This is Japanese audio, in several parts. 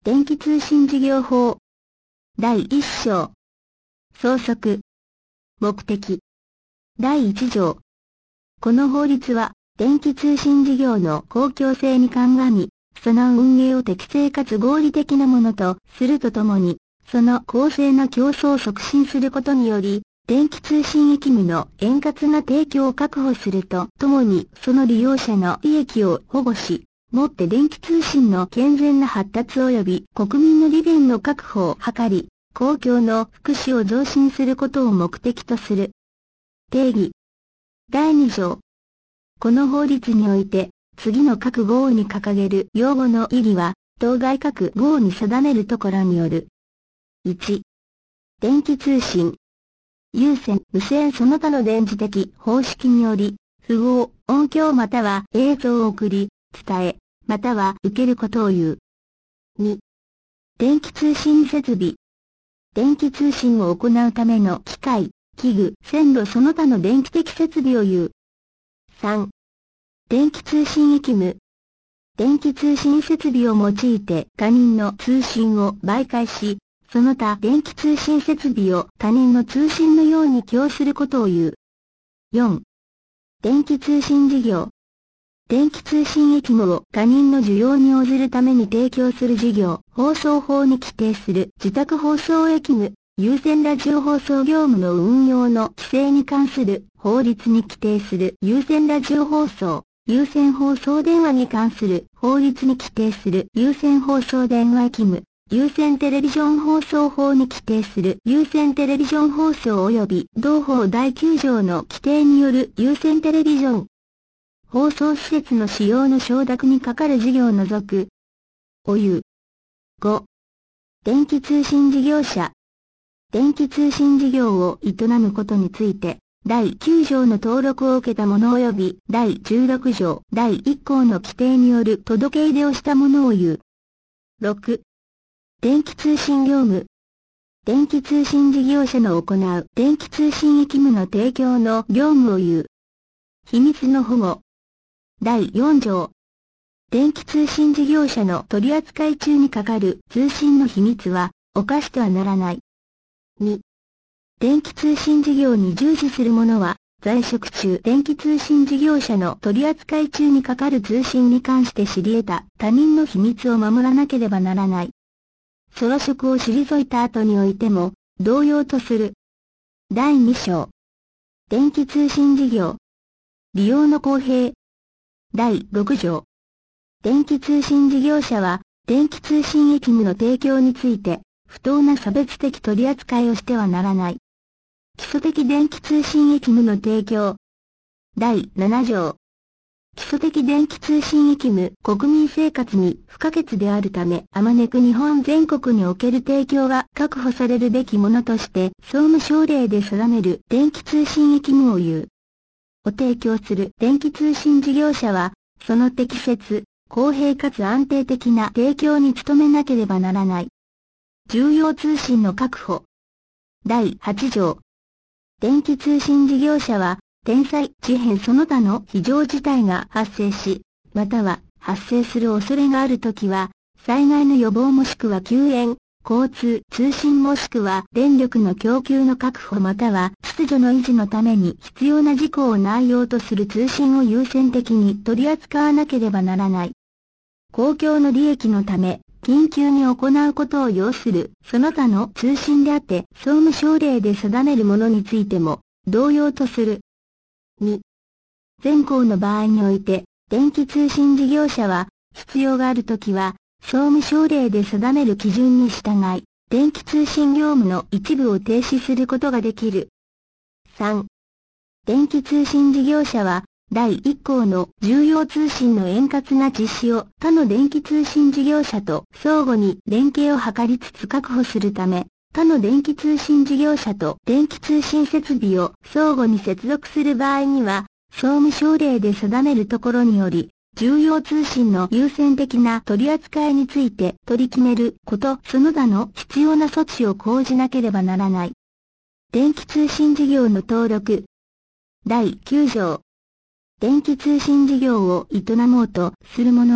電気通信事業法第1章総則目的第1条この法律は電気通信事業の公共性に鑑み、その運営を適正かつ合理的なものとするとともに、その公正な競争を促進することにより、電気通信役務の円滑な提供を確保するとともに、その利用者の利益を保護し、もって電気通信の健全な発達及び国民の利便の確保を図り、公共の福祉を増進することを目的とする。定義第2条この法律において、次の各号に掲げる用語の意義は、当該各号に定めるところによる。1. 電気通信有線、無線その他の電磁的方式により、符号、音響または映像を送り、伝え、または受けることを言う。2. 電気通信設備電気通信を行うための機械、器具、線路その他の電気的設備を言う。3. 電気通信役務電気通信設備を用いて他人の通信を媒介し、その他電気通信設備を他人の通信のように供することを言う。4. 電気通信事業電気通信役務を他人の需要に応ずるために提供する事業、放送法に規定する受託放送役務、有線ラジオ放送業務の運用の規制に関する法律に規定する有線ラジオ放送、有線放送電話に関する法律に規定する有線放送電話役務、有線テレビジョン放送法に規定する有線テレビジョン放送及び同法第9条の規定による有線テレビジョン放送施設の使用の承諾に係る事業を除くを言う。5. 電気通信事業者電気通信事業を営むことについて、第9条の登録を受けた者及び第16条第1項の規定による届け出をした者を言う。6. 電気通信業務電気通信事業者の行う電気通信役務の提供の業務を言う。秘密の保護第4条電気通信事業者の取扱い中に係る通信の秘密は侵してはならない。2. 電気通信事業に従事する者は、在職中電気通信事業者の取扱い中に係る通信に関して知り得た他人の秘密を守らなければならない。その職を退いた後においても、同様とする。第2章電気通信事業利用の公平第6条電気通信事業者は、電気通信役務の提供について、不当な差別的取り扱いをしてはならない。基礎的電気通信役務の提供第7条基礎的電気通信役務国民生活に不可欠であるため、あまねく日本全国における提供が確保されるべきものとして、総務省令で定める電気通信役務を言う。を提供する電気通信事業者は、その適切、公平かつ安定的な提供に努めなければならない。重要通信の確保第8条電気通信事業者は、天災、地変その他の非常事態が発生し、または発生する恐れがあるときは、災害の予防もしくは救援、交通、通信もしくは電力の供給の確保または秩序の維持のために必要な事項を内容とする通信を優先的に取り扱わなければならない。公共の利益のため、緊急に行うことを要する、その他の通信であって、総務省令で定めるものについても、同様とする。2. 全項の場合において、電気通信事業者は、必要があるときは、総務省令で定める基準に従い、電気通信業務の一部を停止することができる。3. 電気通信事業者は、第1項の重要通信の円滑な実施を他の電気通信事業者と相互に連携を図りつつ確保するため、他の電気通信事業者と電気通信設備を相互に接続する場合には、総務省令で定めるところにより、重要通信の優先的な取り扱いについて取り決めること、その他の必要な措置を講じなければならない。電気通信事業の登録第9条電気通信事業を営もうとする者は、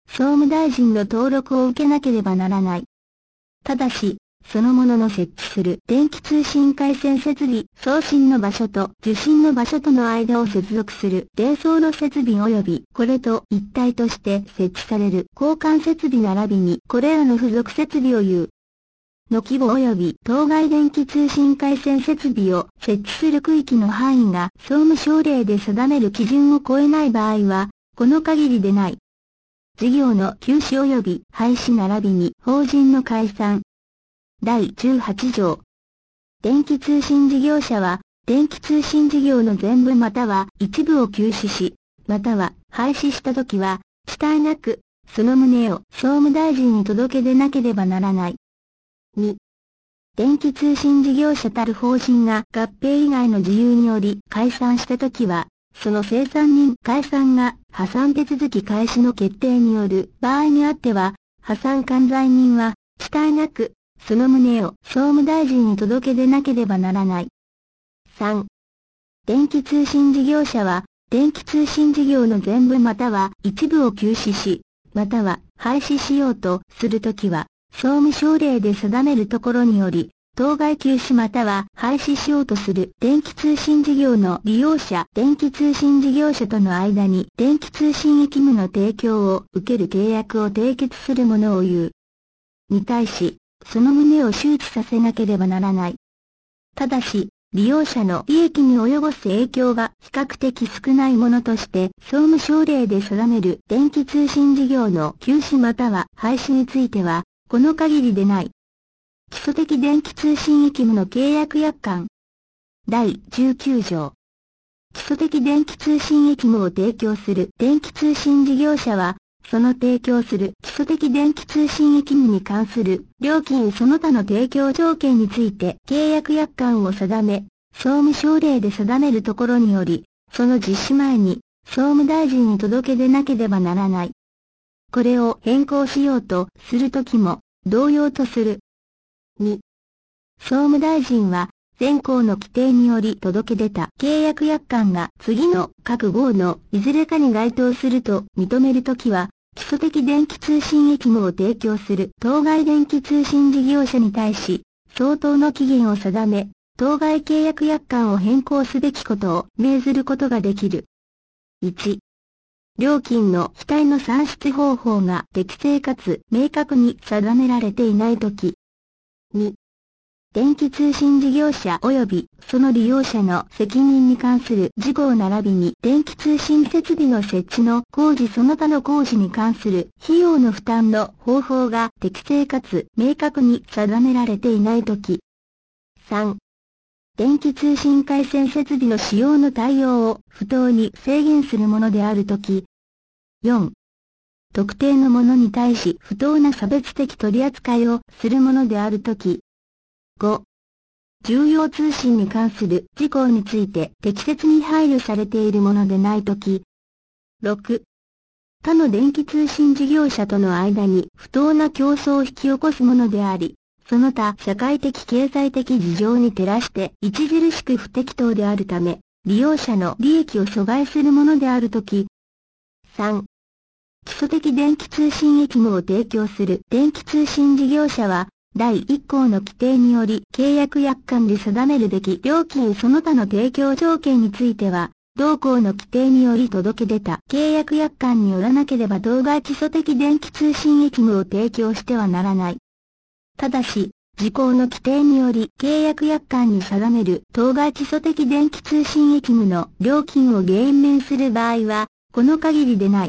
総務大臣の登録を受けなければならない。ただし、そのものの設置する電気通信回線設備、送信の場所と受信の場所との間を接続する伝送路設備及びこれと一体として設置される交換設備並びにこれらの付属設備を有の規模及び当該電気通信回線設備を設置する区域の範囲が総務省令で定める基準を超えない場合は、この限りでない。事業の休止及び廃止並びに法人の解散。第18条。電気通信事業者は、電気通信事業の全部または一部を休止し、または廃止したときは、遅滞なく、その旨を総務大臣に届け出なければならない。2. 電気通信事業者たる法人が合併以外の事由により解散したときは、その清算人解散が破産手続き開始の決定による場合にあっては、破産管財人は遅滞なく、その旨を総務大臣に届け出なければならない。3. 電気通信事業者は、電気通信事業の全部または一部を休止し、または廃止しようとするときは、総務省令で定めるところにより、当該休止または廃止しようとする電気通信事業の利用者、電気通信事業者との間に電気通信役務の提供を受ける契約を締結するものを言う。に対し、その旨を周知させなければならない。ただし、利用者の利益に及ぼす影響が比較的少ないものとして、総務省令で定める電気通信事業の休止または廃止については、この限りでない。基礎的電気通信役務の契約約款。第19条。基礎的電気通信役務を提供する電気通信事業者は、その提供する基礎的電気通信役務に関する料金その他の提供条件について契約約款を定め、総務省令で定めるところにより、その実施前に総務大臣に届け出なければならない。これを変更しようとするときも同様とする。2. 総務大臣は前項の規定により届け出た契約約款が次の各号のいずれかに該当すると認めるときは、基礎的電気通信役務を提供する当該電気通信事業者に対し、相当の期限を定め、当該契約約款を変更すべきことを命ずることができる。1. 料金の非対の算出方法が適正かつ明確に定められていないとき。2. 電気通信事業者及びその利用者の責任に関する事項並びに電気通信設備の設置の工事その他の工事に関する費用の負担の方法が適正かつ明確に定められていないとき。3. 電気通信回線設備の使用の対応を不当に制限するものであるとき。4. 特定のものに対し不当な差別的取り扱いをするものであるとき。5. 重要通信に関する事項について適切に配慮されているものでないとき。6. 他の電気通信事業者との間に不当な競争を引き起こすものであり、その他社会的経済的事情に照らして著しく不適当であるため、利用者の利益を阻害するものであるとき。3. 基礎的電気通信役務を提供する電気通信事業者は、第1項の規定により契約約款で定めるべき料金その他の提供条件については、同項の規定により届け出た契約約款によらなければ当該基礎的電気通信役務を提供してはならない。ただし、事項の規定により契約約款に定める当該基礎的電気通信役務の料金を減免する場合は、この限りでない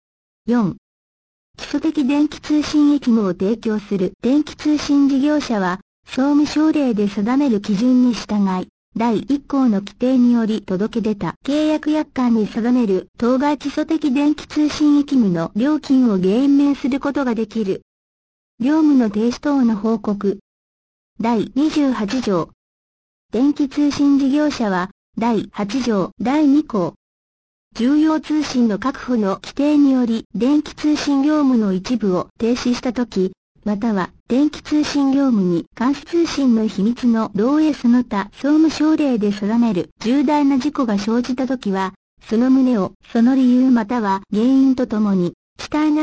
。4. 基礎的電気通信役務を提供する電気通信事業者は、総務省令で定める基準に従い、第1項の規定により届け出た契約約款に定める当該基礎的電気通信役務の料金を減免することができる。業務の停止等の報告。第28条。電気通信事業者は、第8条第2項。重要通信の確保の規定により電気通信業務の一部を停止したとき、または電気通信業務に監視通信の秘密の漏洩その他総務省令で定める重大な事故が生じたときは、その旨をその理由または原因とともに遅滞なく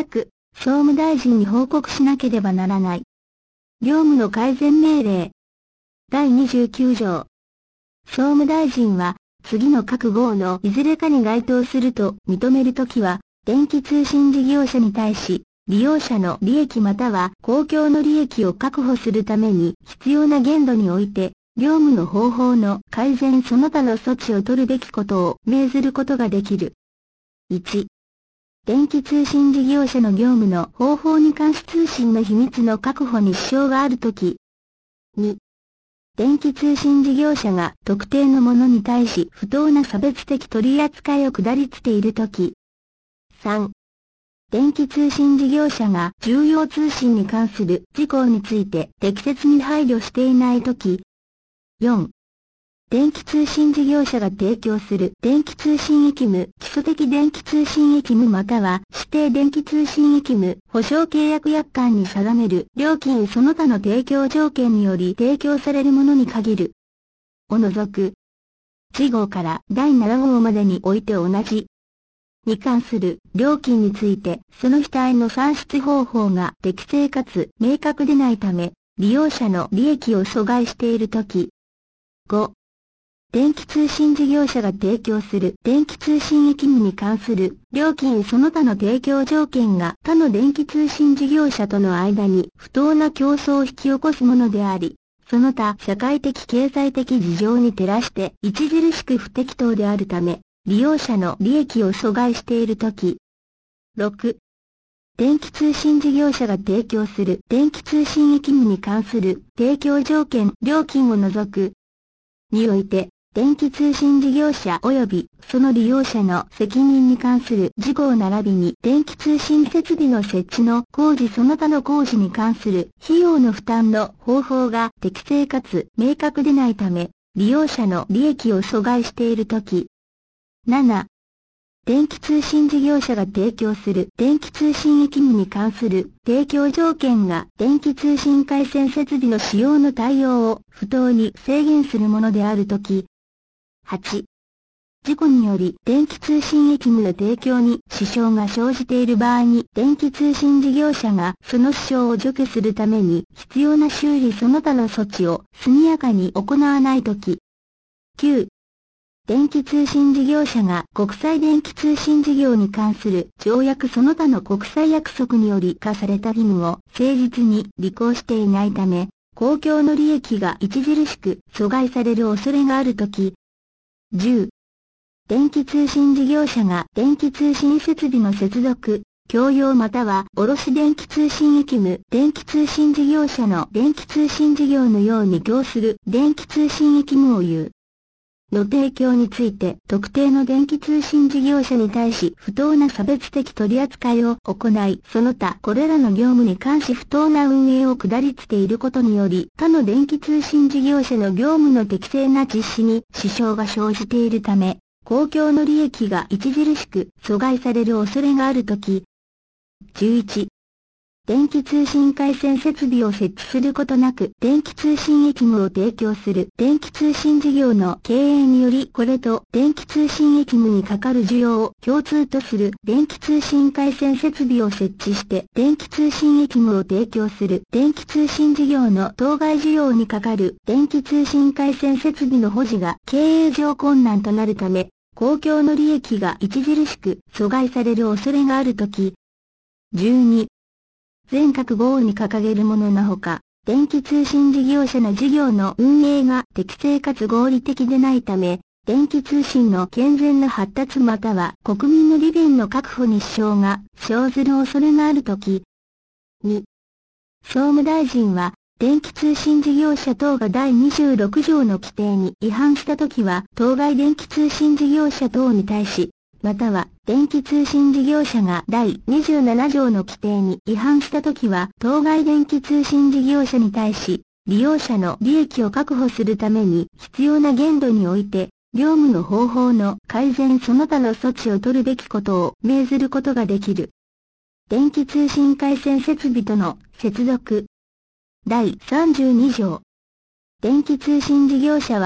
総務大臣に報告しなければならない。業務の改善命令。第29条。総務大臣は、次の各号のいずれかに該当すると認めるときは、電気通信事業者に対し、利用者の利益または公共の利益を確保するために必要な限度において、業務の方法の改善その他の措置を取るべきことを命ずることができる。1、電気通信事業者の業務の方法に関し通信の秘密の確保に支障があるとき。2、電気通信事業者が特定のものに対し不当な差別的取り扱いを下りつているとき。3、電気通信事業者が重要通信に関する事項について適切に配慮していないとき。4、電気通信事業者が提供する電気通信役務、基礎的電気通信役務または指定電気通信役務、保証契約約款に定める料金その他の提供条件により提供されるものに限る。を除く。1号から第7号までにおいて同じ。に関する料金についてその主体の算出方法が適正かつ明確でないため、利用者の利益を阻害しているとき。5、電気通信事業者が提供する電気通信役務に関する料金その他の提供条件が他の電気通信事業者との間に不当な競争を引き起こすものであり、その他社会的経済的事情に照らして著しく不適当であるため、利用者の利益を阻害しているとき。6、電気通信事業者が提供する電気通信役務に関する提供条件、料金を除く。において、電気通信事業者及びその利用者の責任に関する事項並びに電気通信設備の設置の工事その他の工事に関する費用の負担の方法が適正かつ明確でないため、利用者の利益を阻害しているとき。7、電気通信事業者が提供する電気通信役務に関する提供条件が電気通信回線設備の使用の対応を不当に制限するものであるとき。8、事故により電気通信役務の提供に支障が生じている場合に電気通信事業者がその支障を除去するために必要な修理その他の措置を速やかに行わないとき。9、電気通信事業者が国際電気通信事業に関する条約その他の国際約束により課された義務を誠実に履行していないため、公共の利益が著しく阻害される恐れがあるとき。10、電気通信事業者が電気通信設備の接続、共用または卸電気通信役務、電気通信事業者の電気通信事業のように供する電気通信役務を有の提供について特定の電気通信事業者に対し不当な差別的取り扱いを行い、その他これらの業務に関し不当な運営を下りつていることにより、他の電気通信事業者の業務の適正な実施に支障が生じているため、公共の利益が著しく阻害される恐れがあるとき。11、電気通信回線設備を設置することなく電気通信役務を提供する電気通信事業の経営によりこれと電気通信役務にかかる需要を共通とする電気通信回線設備を設置して電気通信役務を提供する電気通信事業の当該需要にかかる電気通信回線設備の保持が経営上困難となるため、公共の利益が著しく阻害される恐れがあるとき。12、全各号に掲げるもののほか、電気通信事業者の事業の運営が適正かつ合理的でないため、電気通信の健全な発達または国民の利便の確保に支障が生ずる恐れがあるとき。2、総務大臣は、電気通信事業者等が第26条の規定に違反したときは、当該電気通信事業者等に対し、または、電気通信事業者が第27条の規定に違反したときは、当該電気通信事業者に対し、利用者の利益を確保するために必要な限度において、業務の方法の改善その他の措置を取るべきことを命ずることができる。電気通信回線設備との接続。第32条。電気通信事業者は、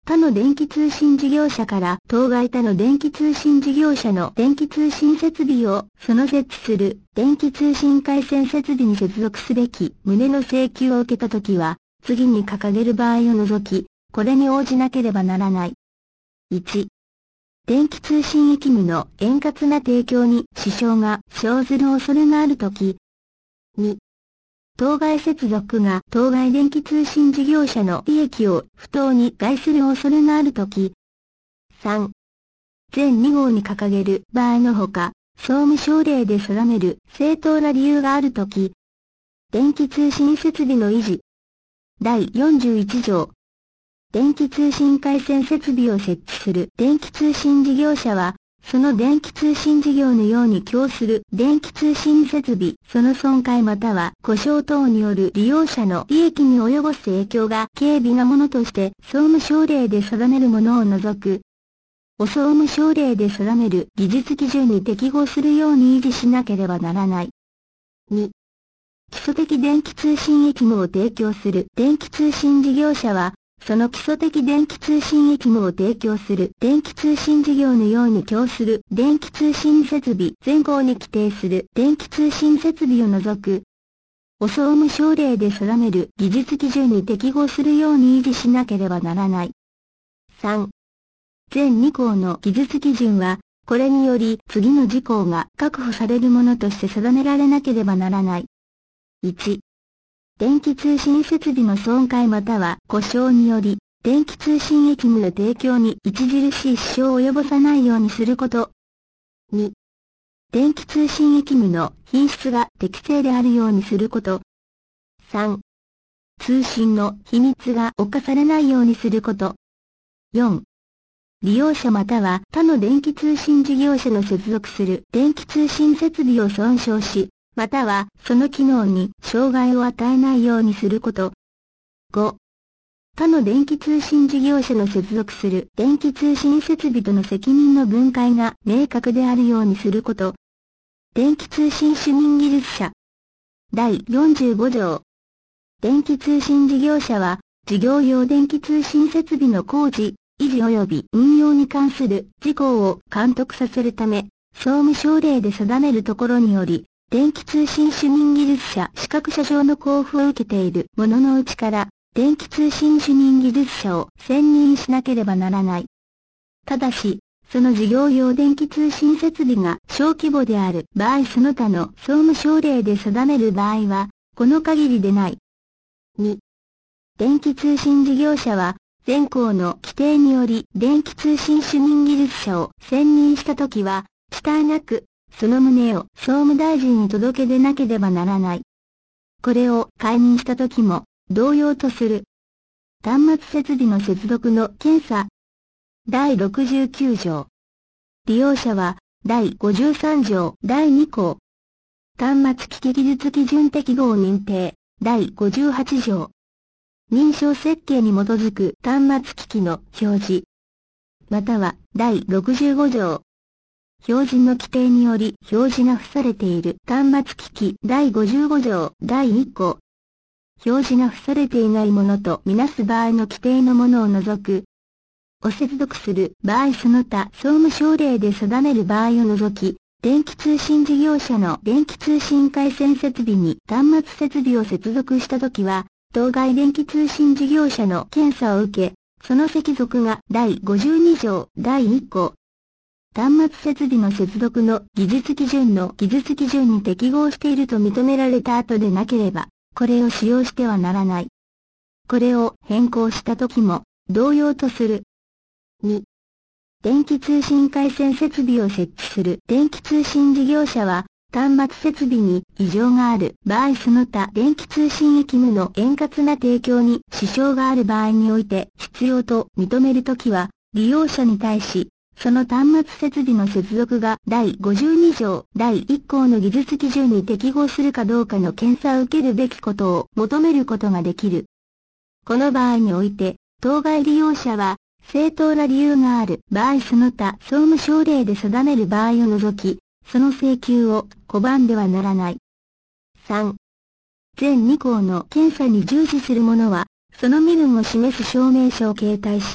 他の電気通信事業者から当該他の電気通信事業者の電気通信設備をその設置する電気通信回線設備に接続すべき旨の請求を受けたときは、次に掲げる場合を除き、これに応じなければならない。1、電気通信役務の円滑な提供に支障が生ずる恐れがあるとき。2、当該接続が当該電気通信事業者の利益を不当に害する恐れがあるとき。3、前2号に掲げる場合のほか、総務省令で定める正当な理由があるとき。電気通信設備の維持。第41条。電気通信回線設備を設置する電気通信事業者は、その電気通信事業のように供する電気通信設備、その損壊または故障等による利用者の利益に及ぼす影響が軽微なものとして総務省令で定めるものを除く。総務省令で定める技術基準に適合するように維持しなければならない。2、基礎的電気通信役務を提供する電気通信事業者は、その基礎的電気通信役務を提供する電気通信事業のように供する電気通信設備前項に規定する電気通信設備を除く。総務省令で定める技術基準に適合するように維持しなければならない。3、前2項の技術基準は、これにより次の事項が確保されるものとして定められなければならない。1、電気通信設備の損壊または故障により、電気通信役務の提供に著しい支障を及ぼさないようにすること。2、電気通信役務の品質が適正であるようにすること。3、通信の秘密が侵されないようにすること。4、利用者または他の電気通信事業者の接続する電気通信設備を損傷し、またはその機能に障害を与えないようにすること。5、他の電気通信事業者の接続する電気通信設備との責任の分解が明確であるようにすること。電気通信主任技術者。第45条。電気通信事業者は、事業用電気通信設備の工事、維持及び運用に関する事項を監督させるため、総務省令で定めるところにより、電気通信主任技術者資格者上の交付を受けている者のうちから、電気通信主任技術者を選任しなければならない。ただし、その事業用電気通信設備が小規模である場合その他の総務省令で定める場合は、この限りでない。2、電気通信事業者は、前項の規定により電気通信主任技術者を選任したときは、遅滞なく、その旨を総務大臣に届け出なければならない。これを解任したときも、同様とする。端末設備の接続の検査。第69条。利用者は、第53条第2項。端末機器技術基準適合認定。第58条。認証設計に基づく端末機器の表示。または、第65条。標準の規定により表示が付されている端末機器第55条第1項。表示が付されていないものとみなす場合の規定のものを除く。を接続する場合その他総務省令で定める場合を除き、電気通信事業者の電気通信回線設備に端末設備を接続したときは、当該電気通信事業者の検査を受け、その接続が第52条第1項。端末設備の接続の技術基準の技術基準に適合していると認められた後でなければ、これを使用してはならない。これを変更したときも、同様とする。2、電気通信回線設備を設置する電気通信事業者は、端末設備に異常がある場合その他電気通信役務の円滑な提供に支障がある場合において必要と認めるときは、利用者に対し、その端末設備の接続が第52条第1項の技術基準に適合するかどうかの検査を受けるべきことを求めることができる。この場合において、当該利用者は、正当な理由がある場合その他総務省令で定める場合を除き、その請求を拒んではならない。3、前2項の検査に従事する者は、その身分を示す証明書を携帯し、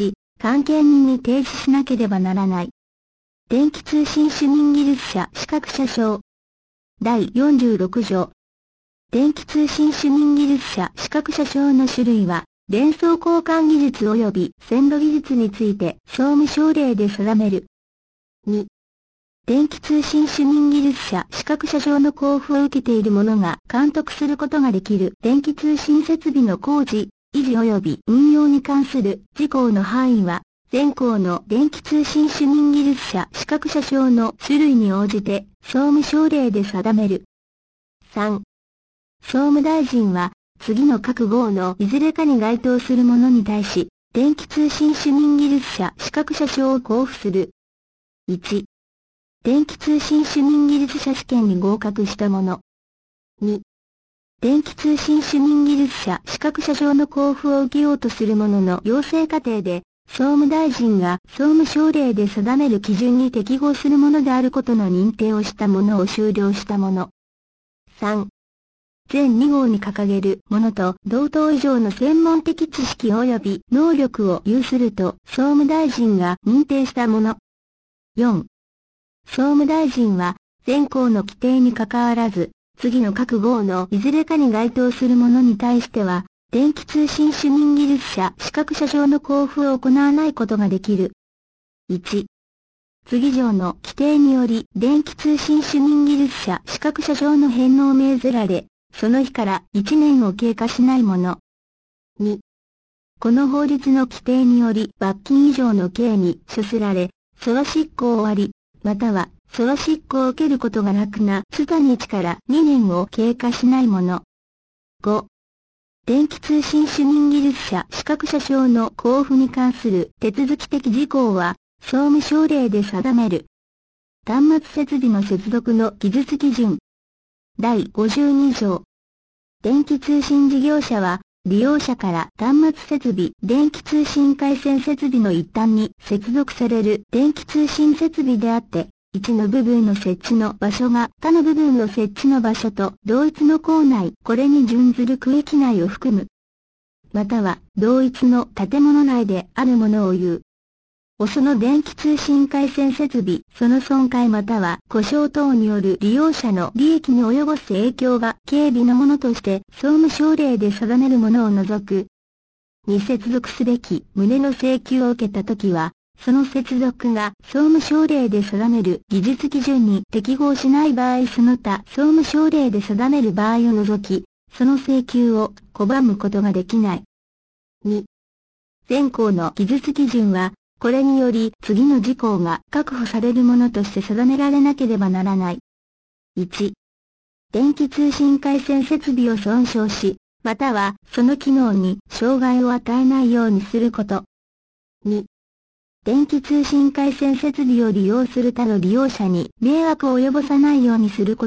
関係人に提示しなければならない。電気通信主任技術者資格者証。第46条。電気通信主任技術者資格者証の種類は、連送交換技術及び線路技術について総務省令で定める。2、電気通信主任技術者資格者証の交付を受けている者が監督することができる電気通信設備の工事、維持及び運用に関する事項の範囲は、現行の電気通信主任技術者資格者証の種類に応じて総務省令で定める。3、総務大臣は、次の各号のいずれかに該当する者に対し、電気通信主任技術者資格者証を交付する。1、電気通信主任技術者試験に合格した者。2、電気通信主任技術者資格者証の交付を受けようとする者の養成過程で、総務大臣が総務省令で定める基準に適合するものであることの認定をしたものを終了したもの。3、全2号に掲げるものと同等以上の専門的知識及び能力を有すると総務大臣が認定したもの。4、総務大臣は現行の規定に関わらず、次の各号のいずれかに該当する者に対しては、電気通信主任技術者資格者証の交付を行わないことができる。1、次上の規定により電気通信主任技術者資格者証の返納を命ぜられ、その日から1年を経過しないもの。2、この法律の規定により罰金以上の刑に処すられ、その執行を終わり、またはその執行を受けることがなくなった日から2年を経過しないもの。5、電気通信主任技術者資格者証の交付に関する手続き的事項は、総務省令で定める。端末設備の接続の技術基準。第52条。電気通信事業者は、利用者から端末設備、電気通信回線設備の一端に接続される電気通信設備であって、1の部分の設置の場所が他の部分の設置の場所と同一の構内、これに準ずる区域内を含む。または、同一の建物内であるものを言う。その電気通信回線設備、その損壊または故障等による利用者の利益に及ぼす影響が軽微なものとして総務省令で定めるものを除く。に接続すべき旨の請求を受けたときは、その接続が総務省令で定める技術基準に適合しない場合その他総務省令で定める場合を除き、その請求を拒むことができない。2、現行の技術基準は、これにより次の事項が確保されるものとして定められなければならない。1、電気通信回線設備を損傷し、またはその機能に障害を与えないようにすること。2、電気通信回線設備を利用する他の利用者に迷惑を及ぼさないようにすること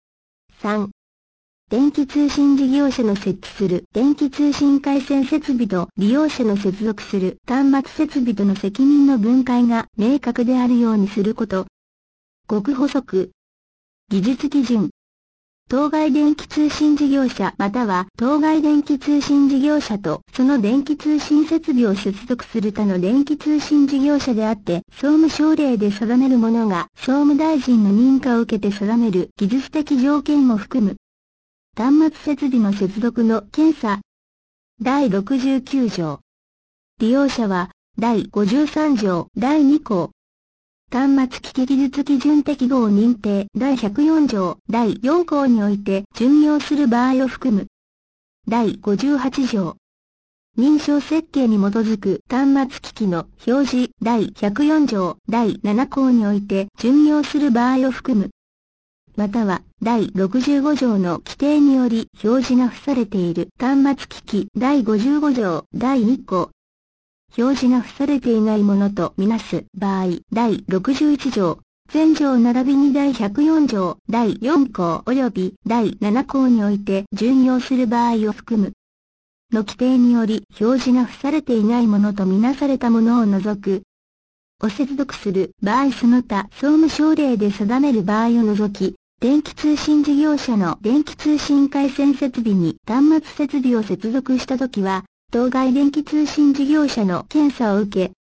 。3、電気通信事業者の設置する電気通信回線設備と利用者の接続する端末設備との責任の分解が明確であるようにすること。極補足。技術基準。当該電気通信事業者または当該電気通信事業者とその電気通信設備を接続する他の電気通信事業者であって総務省令で定めるものが総務大臣の認可を受けて定める技術的条件を含む。端末設備の接続の検査。第69条。利用者は、第53条第2項。端末機器技術基準適合認定第104条第4項において準用する場合を含む。第58条。認証設計に基づく端末機器の表示第104条第7項において準用する場合を含む。または、第65条の規定により表示が付されている端末機器第55条第1項。表示が付されていないものとみなす場合、第61条、前条並びに第104条第4項及び第7項において準用する場合を含む。の規定により表示が付されていないものとみなされたものを除く。を接続する場合その他総務省令で定める場合を除き、電気通信事業者の電気通信回線設備に端末設備を接続したときは、当該電気通信事業者の検査を受け、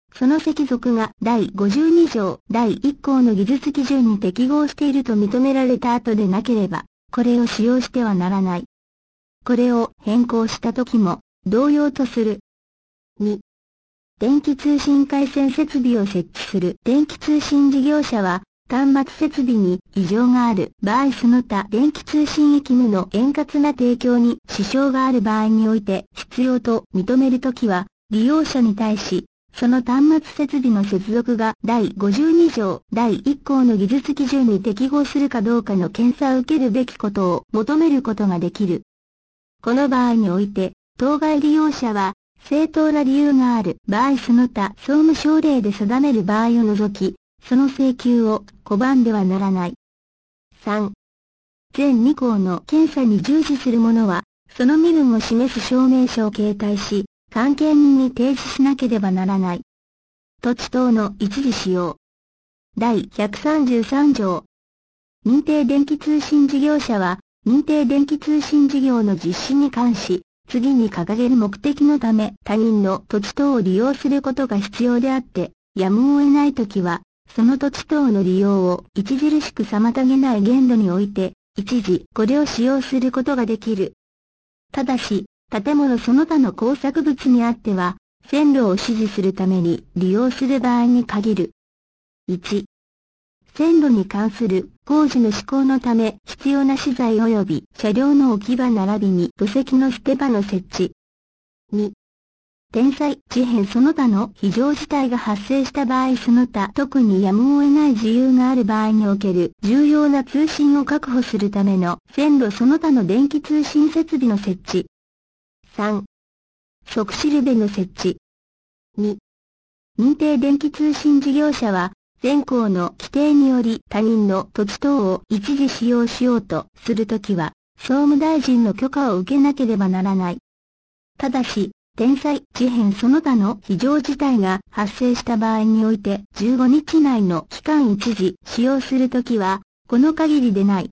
その接続が第52条第1項の技術基準に適合していると認められた後でなければ、これを使用してはならない。これを変更したときも、同様とする。2、電気通信回線設備を設置する電気通信事業者は、端末設備に異常がある場合その他電気通信役務の円滑な提供に支障がある場合において必要と認めるときは、利用者に対し、その端末設備の接続が第52条第1項の技術基準に適合するかどうかの検査を受けるべきことを求めることができる。この場合において、当該利用者は、正当な理由がある場合その他総務省令で定める場合を除き、その請求を拒んではならない。3、前2項の検査に従事する者は、その身分を示す証明書を携帯し、関係人に提示しなければならない。土地等の一時使用。第133条。認定電気通信事業者は、認定電気通信事業の実施に関し、次に掲げる目的のため他人の土地等を利用することが必要であって、やむを得ないときは、その土地等の利用を著しく妨げない限度において、一時これを使用することができる。ただし、建物その他の工作物にあっては、線路を支持するために利用する場合に限る。1、線路に関する工事の施行のため必要な資材及び車両の置き場並びに土石の捨て場の設置。2、天災、地変その他の非常事態が発生した場合その他特にやむを得ない事由がある場合における重要な通信を確保するための線路その他の電気通信設備の設置。3、即しるべの設置。2、認定電気通信事業者は現行の規定により他人の土地等を一時使用しようとするときは、総務大臣の許可を受けなければならない。ただし、天災、地変その他の非常事態が発生した場合において15日内の期間一時使用するときは、この限りでない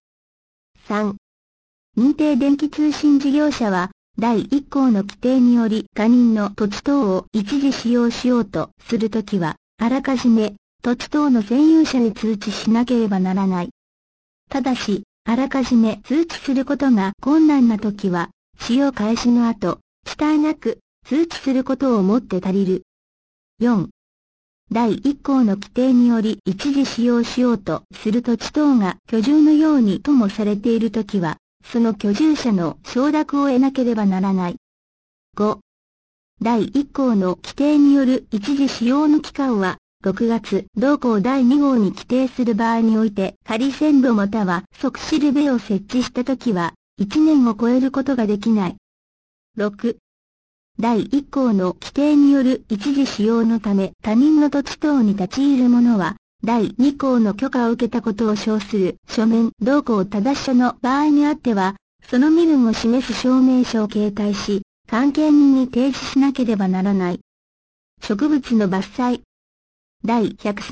。3、認定電気通信事業者は、第1項の規定により他人の土地等を一時使用しようとするときは、あらかじめ土地等の占有者に通知しなければならない。ただし、あらかじめ通知することが困難なときは、使用開始の後、遅滞なく通知することをもって足りる。4、第1項の規定により一時使用しようとする土地等が居住のようにともされているときは、その居住者の承諾を得なければならない。5、第1項の規定による一時使用の期間は、6月同項第2号に規定する場合において仮線路または即しるべを設置したときは1年を超えることができない。6、第1項の規定による一時使用のため他人の土地等に立ち入る者は第2項の許可を受けたことを証する書面同項ただし書の場合にあってはその身分を示す証明書を携帯し関係人に提示しなければならない。植物の伐採。第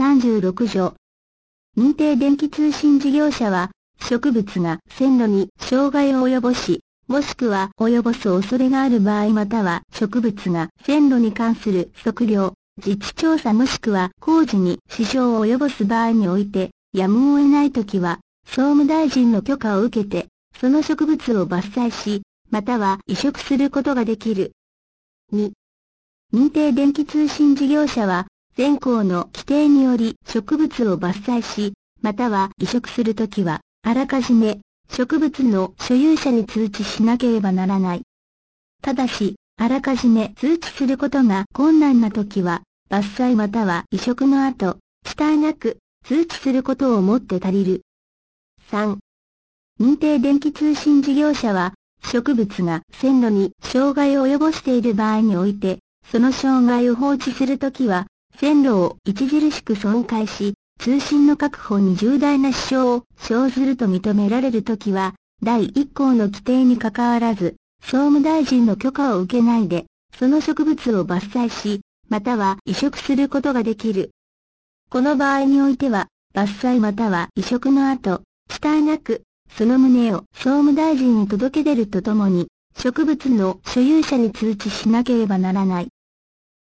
136条。認定電気通信事業者は、植物が線路に障害を及ぼし、もしくは及ぼす恐れがある場合または植物が線路に関する測量、実地調査もしくは工事に支障を及ぼす場合において、やむを得ないときは、総務大臣の許可を受けて、その植物を伐採し、または移植することができる。2、認定電気通信事業者は、現行の規定により植物を伐採し、または移植するときは、あらかじめ植物の所有者に通知しなければならない。ただし、あらかじめ通知することが困難なときは、伐採または移植の後、遅滞なく通知することをもって足りる。3、認定電気通信事業者は、植物が線路に障害を及ぼしている場合において、その障害を放置するときは、線路を著しく損壊し、通信の確保に重大な支障を生ずると認められるときは、第1項の規定にかかわらず、総務大臣の許可を受けないで、その植物を伐採し、または移植することができる。この場合においては、伐採または移植の後、遅滞なく、その旨を総務大臣に届け出るとともに、植物の所有者に通知しなければならない。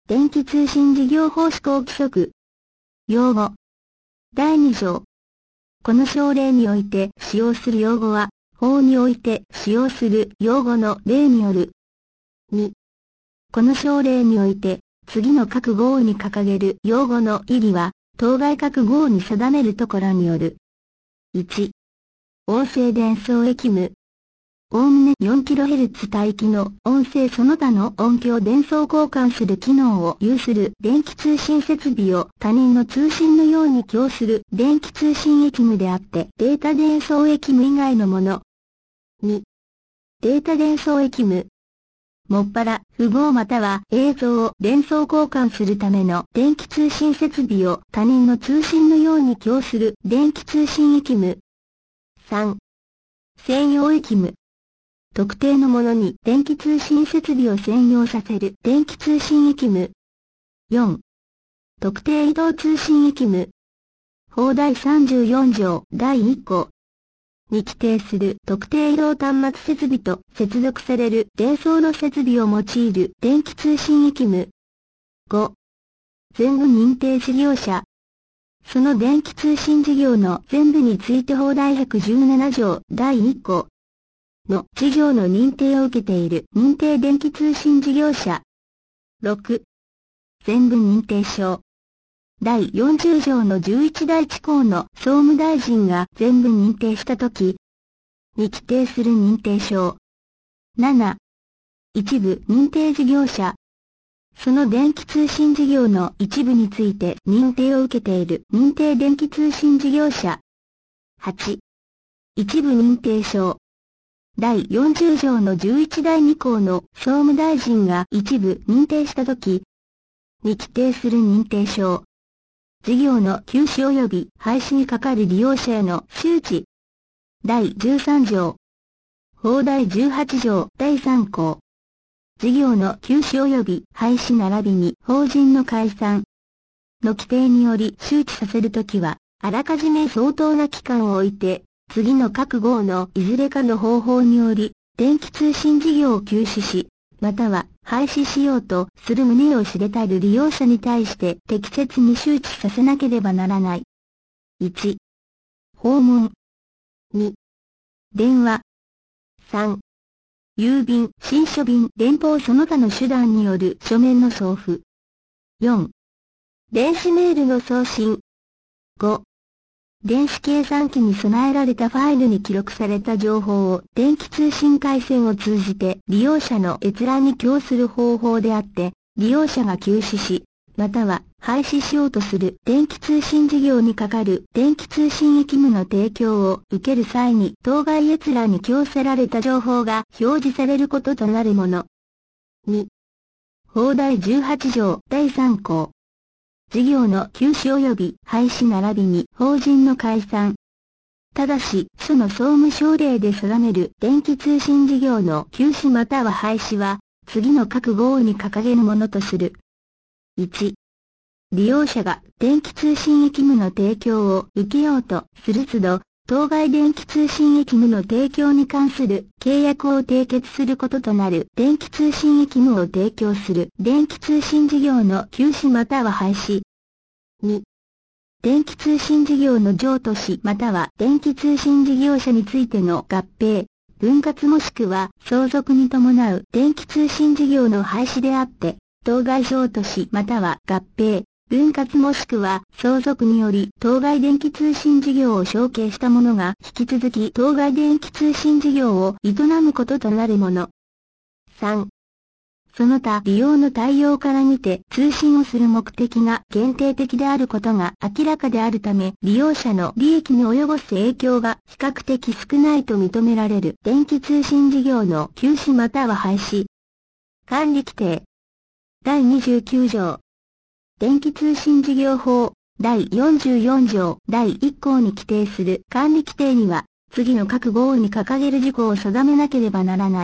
電気通信事業法施行規則。用語。第2条。この省令において使用する用語は、法において使用する用語の例による。2、この省令において、次の各号に掲げる用語の意義は、当該各号に定めるところによる。1、音声伝送液務。おおむね 4kHz 帯域の音声その他の音響伝送交換する機能を有する電気通信設備を他人の通信のように供する電気通信液務であってデータ伝送液務以外のもの。2、データ伝送液務。もっぱら符号または映像を伝送交換するための電気通信設備を他人の通信のように供する電気通信液務。3、専用液務。特定のものに電気通信設備を専用させる電気通信液務。4、特定移動通信液務。法第34条第1項に規定する特定移動端末設備と接続される伝送の設備を用いる電気通信液務。5、全部認定事業者。その電気通信事業の全部について法第117条第1項の事業の認定を受けている認定電気通信事業者。6、全部認定証。第40条の11第1項の総務大臣が全部認定したときに規定する認定証。7、一部認定事業者。その電気通信事業の一部について認定を受けている認定電気通信事業者。8、一部認定証。第40条の11第2項の総務大臣が一部認定したときに規定する認定証。事業の休止及び廃止にかかる利用者への周知。第13条。法第18条第3項。事業の休止及び廃止並びに法人の解散の規定により周知させるときは、あらかじめ相当な期間を置いて、次の各号のいずれかの方法により、電気通信事業を休止し、または廃止しようとする旨を知れたる利用者に対して適切に周知させなければならない。1、訪問。2、電話。3、郵便、信書便、電報その他の手段による書面の送付。4、電子メールの送信。5、電子計算機に備えられたファイルに記録された情報を電気通信回線を通じて利用者の閲覧に供する方法であって、利用者が休止し、または廃止しようとする電気通信事業にかかる電気通信液務の提供を受ける際に当該閲覧に供せられた情報が表示されることとなるもの。2、法第18条第3項。事業の休止及び廃止並びに法人の解散。ただし、その総務省令で定める電気通信事業の休止または廃止は、次の各号に掲げるものとする。1、利用者が電気通信液務の提供を受けようとする都度、当該電気通信液務の提供に関する契約を締結することとなる電気通信液務を提供する電気通信事業の休止または廃止。2、電気通信事業の譲渡しまたは電気通信事業者についての合併、分割もしくは相続に伴う電気通信事業の廃止であって、当該譲渡しまたは合併、分割もしくは相続により当該電気通信事業を承継した者が引き続き当該電気通信事業を営むこととなるもの。3、その他利用の対応から見て通信をする目的が限定的であることが明らかであるため利用者の利益に及ぼす影響が比較的少ないと認められる電気通信事業の休止または廃止。管理規定。第29条。電気通信事業法第44条第1項に規定する管理規定には次の各号に掲げる事項を定めなければならない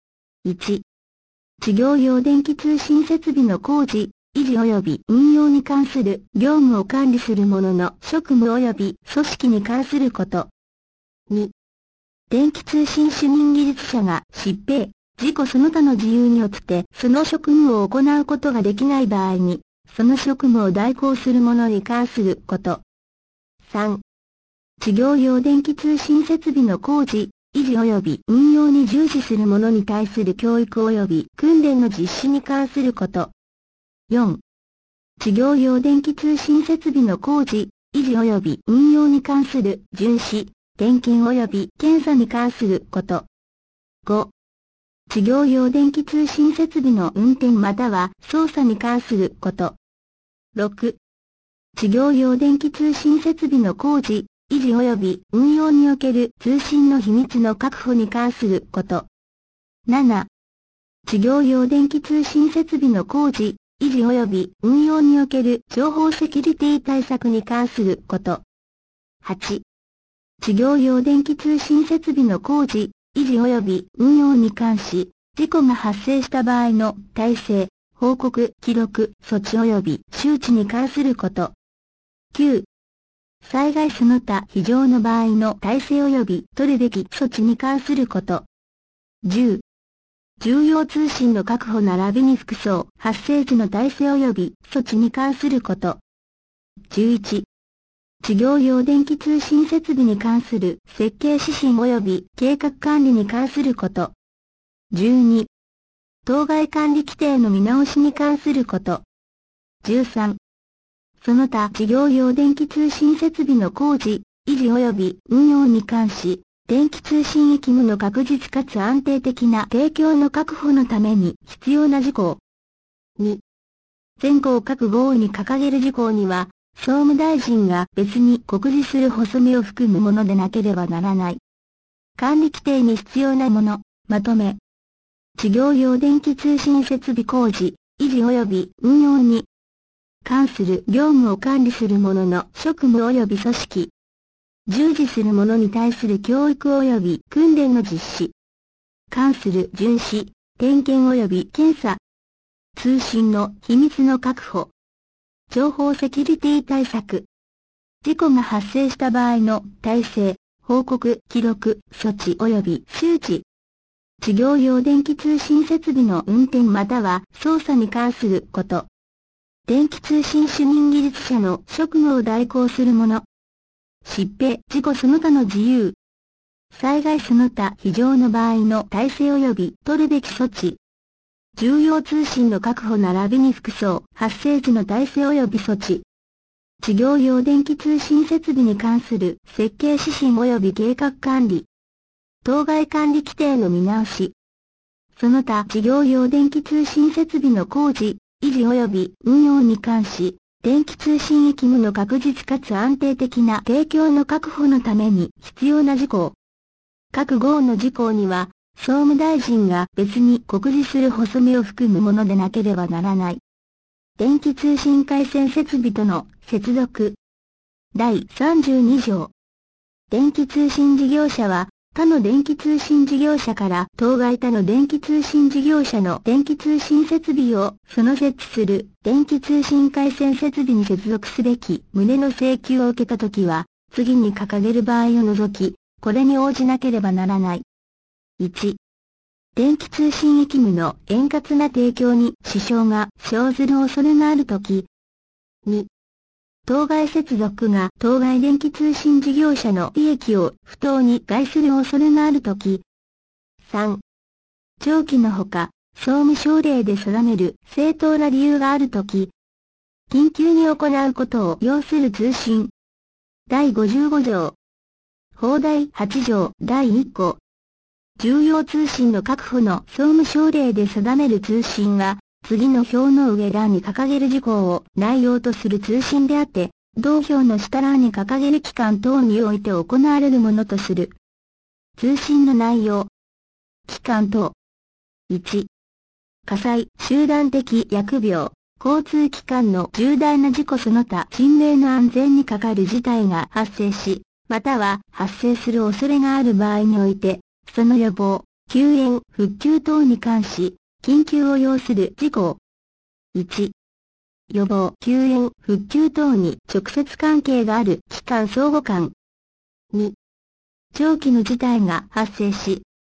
。1、事業用電気通信設備の工事、維持及び運用に関する業務を管理する者の職務及び組織に関すること。2、電気通信主任技術者が疾病、 自己その他の自由によってその職務を行うことができない場合に、その職務を代行する者に関すること。3. 事業用電気通信設備の工事、維持及び運用に従事する者に対する教育及び訓練の実施に関すること。4. 事業用電気通信設備の工事、維持及び運用に関する巡視、点検及び検査に関すること。5. 事業用電気通信設備の運転または操作に関すること。6. 事業用電気通信設備の工事、維持及び運用における通信の秘密の確保に関すること。7. 事業用電気通信設備の工事、維持及び運用における情報セキュリティ対策に関すること。8. 事業用電気通信設備の工事、維持及び運用に関し、事故が発生した場合の体制、報告、記録、措置及び周知に関すること。9. 災害その他非常の場合の体制及び取るべき措置に関すること。10. 重要通信の確保並びに服装、発生時の体制及び措置に関すること。11. 事業用電気通信設備に関する設計指針及び計画管理に関すること。12. 当該管理規定の見直しに関すること。13. その他事業用電気通信設備の工事、維持及び運用に関し、電気通信役務の確実かつ安定的な提供の確保のために必要な事項。2. 全項各合意に掲げる事項には、総務大臣が別に告示する細目を含むものでなければならない。管理規定に必要なもの、まとめ。事業用電気通信設備工事、維持及び運用に関する業務を管理する者の職務及び組織。従事する者に対する教育及び訓練の実施。関する巡視、点検及び検査。通信の秘密の確保。情報セキュリティ対策。事故が発生した場合の体制、報告、記録、措置及び周知。事業用電気通信設備の運転または操作に関すること。電気通信主任技術者の職務を代行する者。疾病、事故その他の自由。災害その他非常の場合の体制及び取るべき措置。重要通信の確保並びに服装、発生時の体制及び措置。事業用電気通信設備に関する設計指針及び計画管理。当該管理規定の見直し。その他事業用電気通信設備の工事、維持及び運用に関し、電気通信役務の確実かつ安定的な提供の確保のために必要な事項。各号の事項には、総務大臣が別に告示する細目を含むものでなければならない。電気通信回線設備との接続。第32条。電気通信事業者は、他の電気通信事業者から当該他の電気通信事業者の電気通信設備をその設置する電気通信回線設備に接続すべき旨の請求を受けたときは、次に掲げる場合を除き、これに応じなければならない。1. 電気通信役務の円滑な提供に支障が生ずる恐れがあるとき。2. 当該接続が当該電気通信事業者の利益を不当に害する恐れがあるとき。3. 長期のほか、総務省令で定める正当な理由があるとき。緊急に行うことを要する通信。第55条。法第8条第1項。重要通信の確保の総務省令で定める通信は、次の表の上欄に掲げる事項を内容とする通信であって、同表の下欄に掲げる期間等において行われるものとする。通信の内容。期間等。1. 火災、集団的疫病、交通機関の重大な事故その他人命の安全に係る事態が発生し、または発生する恐れがある場合において、その予防、救援、復旧等に関し、緊急を要する事項。1. 予防、救援、復旧等に直接関係がある機関相互間。2. 長期の事態が発生し、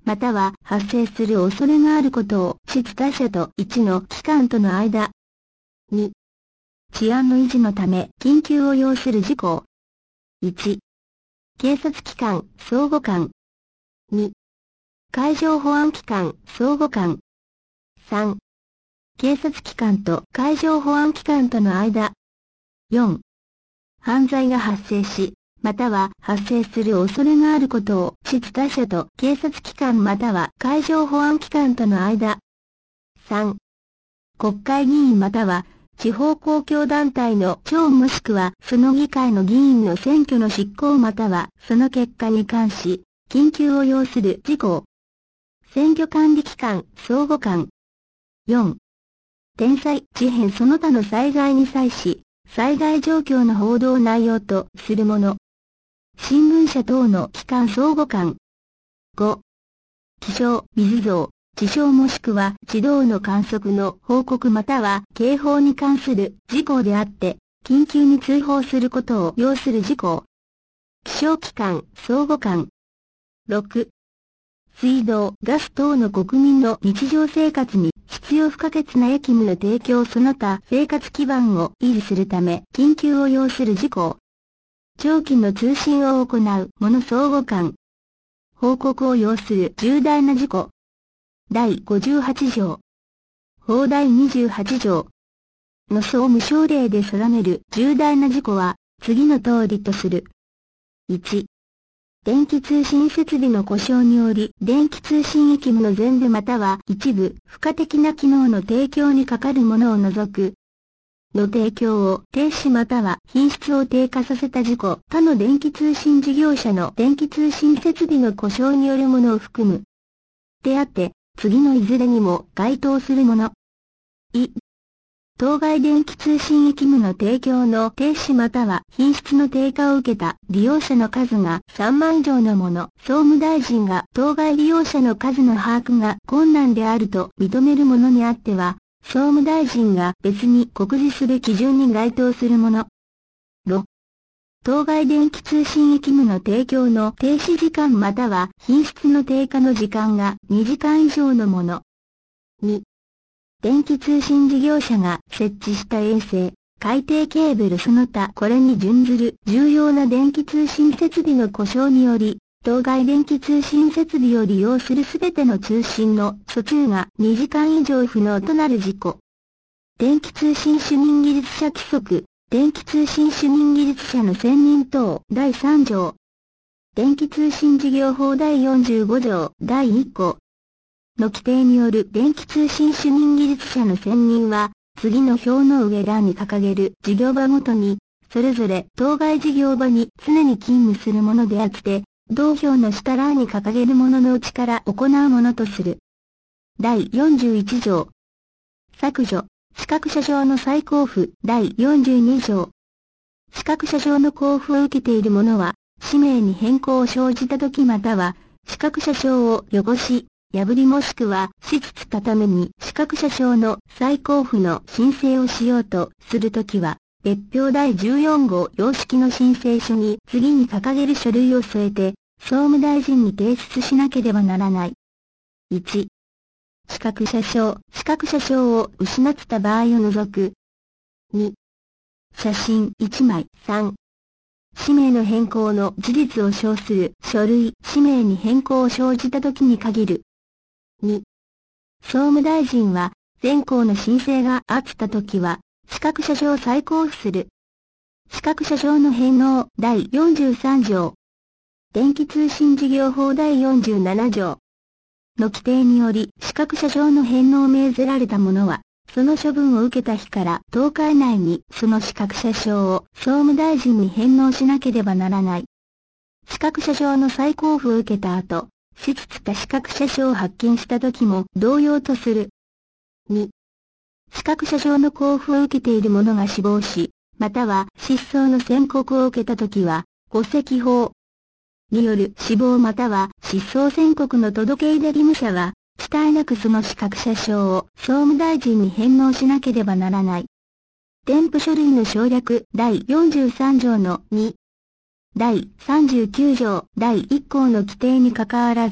または発生する恐れがあることを知った他者と一の機関との間。2、治安の維持のため緊急を要する事項。1、警察機関相互間。2、海上保安機関相互間。3、警察機関と海上保安機関との間。4、犯罪が発生し、または発生する恐れがあることを知った他者と警察機関または海上保安機関との間。3、国会議員または地方公共団体の長もしくはその議会の議員の選挙の執行またはその結果に関し、緊急を要する事項。選挙管理機関相互間。4、天災、地変その他の災害に際し、災害状況の報道内容とするもの。新聞社等の機関相互間。5、気象、水像、気象もしくは地動の観測の報告または警報に関する事項であって、緊急に通報することを要する事項。気象機関相互間。6、水道、ガス等の国民の日常生活に必要不可欠な役務の提供その他生活基盤を維持するため緊急を要する事項。長期の通信を行う者相互間。報告を要する重大な事項。第58条。法第28条の総務省令で定める重大な事項は次の通りとする。1、電気通信設備の故障により電気通信役務の全部または一部付加的な機能の提供にかかるものを除くの提供を停止または品質を低下させた事項他の電気通信事業者の電気通信設備の故障によるものを含む。であって、次のいずれにも該当するもの。当該電気通信役務の提供の停止または品質の低下を受けた利用者の数が3万以上のもの、総務大臣が当該利用者の数の把握が困難であると認めるものにあっては、総務大臣が別に告示する基準に該当するもの。当該電気通信役務の提供の停止時間または品質の低下の時間が2時間以上のもの。2、電気通信事業者が設置した衛星、海底ケーブルその他これに準ずる重要な電気通信設備の故障により、当該電気通信設備を利用するすべての通信の疎通が2時間以上不能となる事項。電気通信主任技術者規則、電気通信主任技術者の選任等第3条。電気通信事業法第45条第1項の規定による電気通信主任技術者の選任は、次の表の上欄に掲げる事業場ごとに、それぞれ当該事業場に常に勤務するものであって、同表の下欄に掲げるもののうちから行うものとする。第41条。削除、資格者証の再交付第42条。資格者証の交付を受けている者は、氏名に変更を生じたときまたは、資格者証を汚し、破りもしくはしつつたために資格者証の再交付の申請をしようとするときは、別表第14号様式の申請書に次に掲げる書類を添えて、総務大臣に提出しなければならない。1、資格者証を失った場合を除く。2、写真1枚。3、氏名の変更の事実を証する書類、氏名に変更を生じたときに限る。2、総務大臣は、前項の申請があったときは、資格者証を再交付する。資格者証の返納第43条。電気通信事業法第47条の規定により、資格者証の返納を命ぜられた者は、その処分を受けた日から10日以内にその資格者証を総務大臣に返納しなければならない。資格者証の再交付を受けた後、しつつた資格者証を発見した時も同様とする。2、資格者証の交付を受けている者が死亡し、または失踪の宣告を受けた時は、戸籍法による死亡または失踪宣告の届け出義務者は、遅滞なくその資格者証を総務大臣に返納しなければならない。添付書類の省略第43条の2、第39条第1項の規定にかかわらず、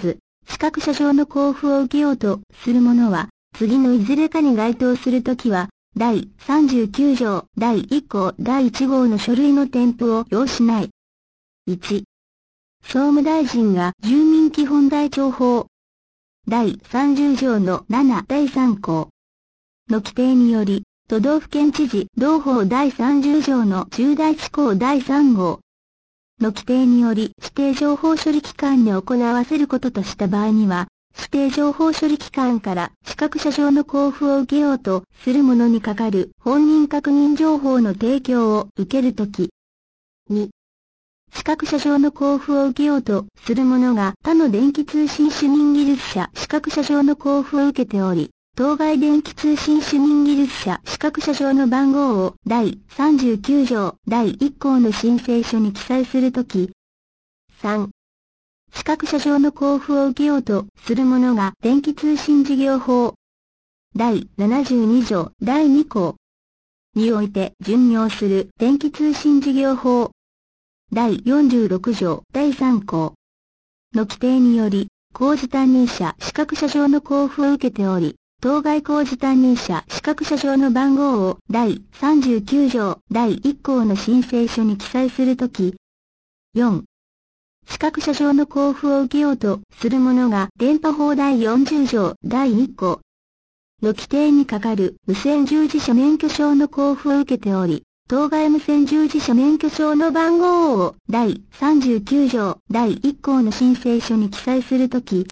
資格者証の交付を受けようとする者は、次のいずれかに該当するときは、第39条第1項第1号の書類の添付を要しない。1、総務大臣が住民基本台帳法第30条の7第3項の規定により、都道府県知事同法第30条の重大施行第3号の規定により指定情報処理機関に行わせることとした場合には、指定情報処理機関から資格者証の交付を受けようとする者に係る本人確認情報の提供を受けるとき。2、資格者証の交付を受けようとする者が他の電気通信主任技術者資格者証の交付を受けており、当該電気通信主任技術者資格者証の番号を第39条第1項の申請書に記載するとき。3、資格者証の交付を受けようとする者が電気通信事業法第72条第2項において準用する電気通信事業法第46条第3項の規定により、公示担任者資格者証の交付を受けており、当該公示担任者資格者証の番号を第39条第1項の申請書に記載するとき。4、資格者証の交付を受けようとする者が電波法第40条第1項の規定に係る無線従事者免許証の交付を受けており、当該無線従事者免許証の番号を第39条第1項の申請書に記載するとき。